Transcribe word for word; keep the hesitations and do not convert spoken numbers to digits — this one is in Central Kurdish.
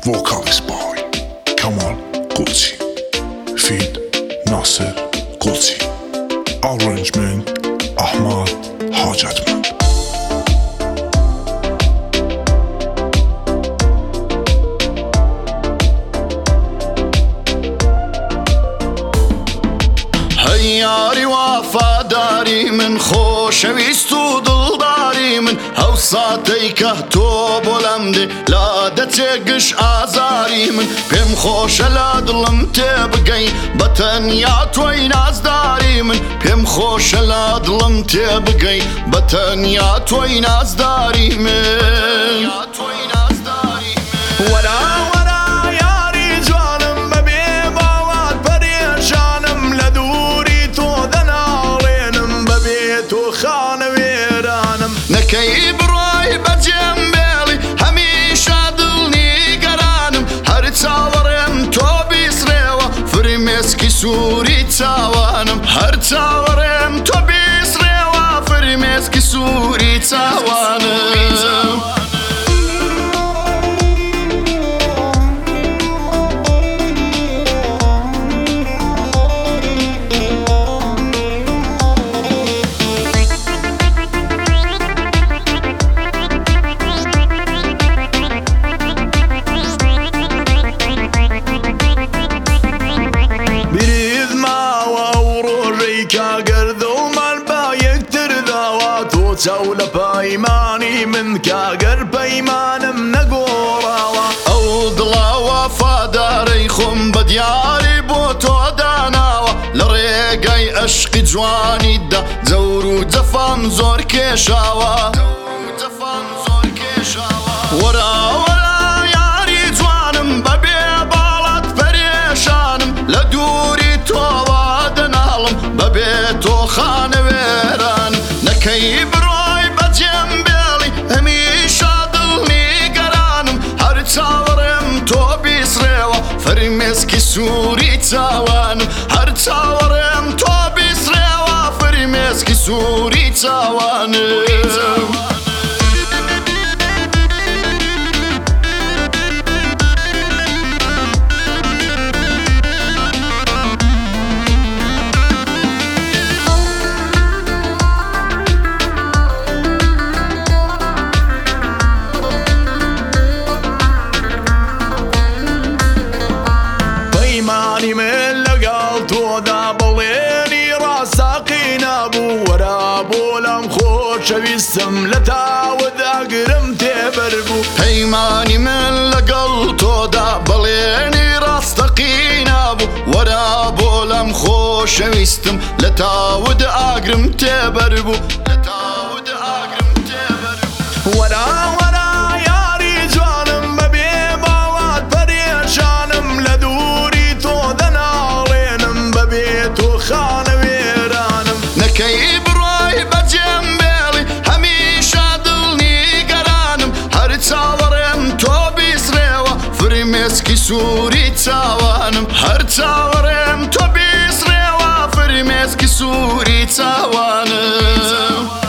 vocalist by Kamal Qudsi, feat Nasser Qudsi, arrangement Ahmad Hajatmand. هياري وفاداري من خوشویست و دڵداری من هەوساتەی کە تۆ بۆ لەم دێ لا دەچێگش ئازاری من پێم خۆشە لە دڵم تێبگەی بە تەنیا تۆی نازداری من پێم خۆشە لە دڵم تێبگەی بە تەنیا تۆی نازداری من وەرا وەرا یاری جوانم بەبێ باوات پەرێشانم لە دووری تۆ دەناڵێنم بەبێ تۆ خانەوێرانم نەکەی بڕۆی بەجێم بێڵی هەمیشە دڵنیگەرانم هەر چاوەڕێم تۆ بیسرێوە فرمێسکی سووری چاوانم هەر چاوەڕێم تۆ بیسرێوە فرمێسکی سووری چاوانم چاو لە پەیمانی من کاگەر پەیمانم نەگۆڕاوە ئەو دڵا وەفادارەی خۆم بە دیاری بۆ تۆ داناوە لە ڕێگەی عەشقی جوانیدا جەور و جەفام زۆر کێشاوە وەرا وەرا یاری جوانم بەبێ باڵات پەرێشانم لە دووری تۆوە دەناڵم بەبێ تۆ خانەوێران نەکەی بڕۆی بەجێم بێڵی هەمیشە دڵنیگەرانم هەر چاوەڕێم تۆ بیسرێوە فرمێسکی سووری چاوانم هەر چاوەڕێم تۆ بیسرێوە فرمێسکی سووری چاوانم من لەگەڵ تۆدا بڵێنی ڕاستەقی نەبوو وەرا بۆ لەم خۆشەویستم لە تاوت ئەگرم تێبەر بوو پەیمانی من لەگەڵ تۆدا بڵێنی ڕاستەقی نەبوو وەرا بۆ لەم خۆشەویستم لە تاوت ئاگرم تێبەر بوو لە تاوت ئاگرم تێبەر بوو وەرا وەرا یاری جوانم بەبێ باوات پەرێشانم لە دووری خانەوێرانم نەکەی بڕۆی بەجێم بێڵی هەمیشە دڵنیگەرانم هەر چاوەڕێم تۆ بیسرێوە فرمێسکی سووری چاوانم هەر چاوەڕێم تۆ بیسرێوە فرمێسکی سووری چاوانم